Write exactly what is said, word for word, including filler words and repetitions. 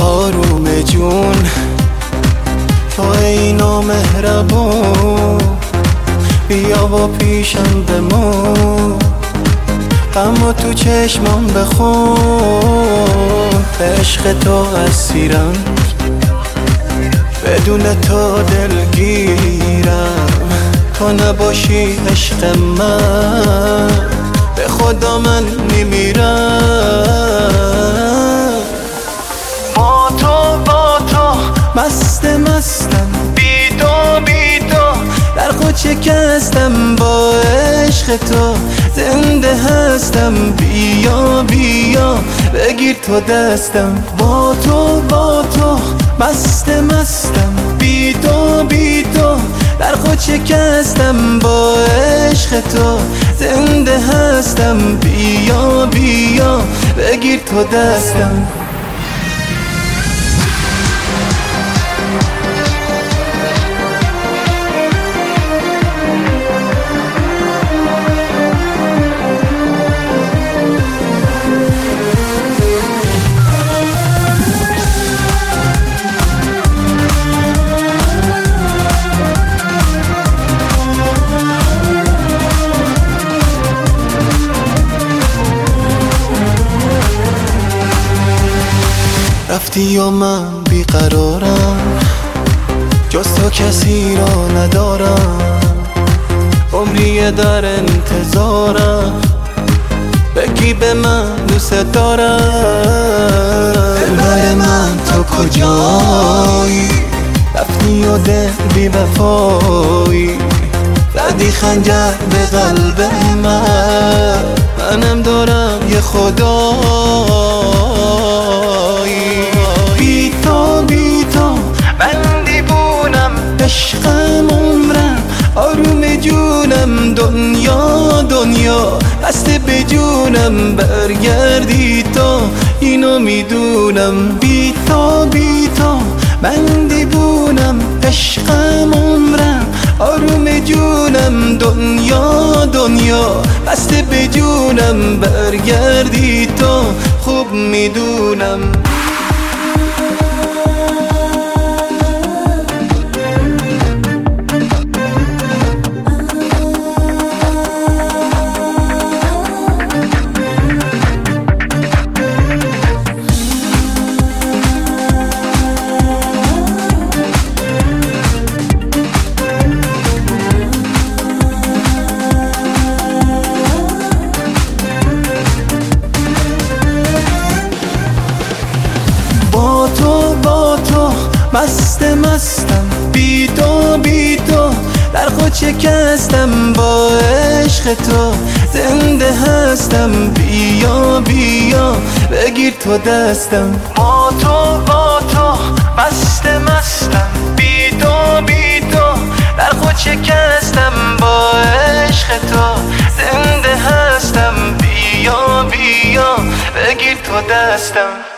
آروم جون تو ای نامهربون، بیا و پیشم بمون، غمو تو چشمام بخون. به عشق تو اسیرم، بدون تو دلگیرم، تو نباشی عشق من به خدا من میمیرم. با تو با تو مست مستم، بی تو بی تو در خود شکستم، با عشق تو زنده هستم. بیا بیا بگیر تو دستم، با تو با تو مست مستم، بی تو بی تو در خود شکستم، با عشق تو زنده هستم. بیا بیا بگیر تو دستم. رفتی و من بیقرارم، جز تو کسی را ندارم، عمری در انتظارم، بگی به من دوست دارم. دلبر من تو کجایی؟ رفتی و دل بی وفایی، زدی خنجر به قلب من، منم دارم یه خدایی. بی تو بی تو من دیوونم، عشقم عمرم آروم جونم، دنیا دنیا بسته به جونم، برگردی تو اینو میدونم. بی تو بی تو من دیوونم، عشقم عمرم آروم جونم، دنیا دنیا بسته به جونم، برگردی تو خوب میدونم. با تو با تو مست مستم، بی تو بی تو در خود شکستم، با عشق تو زنده هستم. بیا بیا بگیر تو دستم، با تو با تو مست مستم، بی تو بی تو در خود شکستم، با عشق تو زنده هستم. بیا بیا بگیر تو دستم.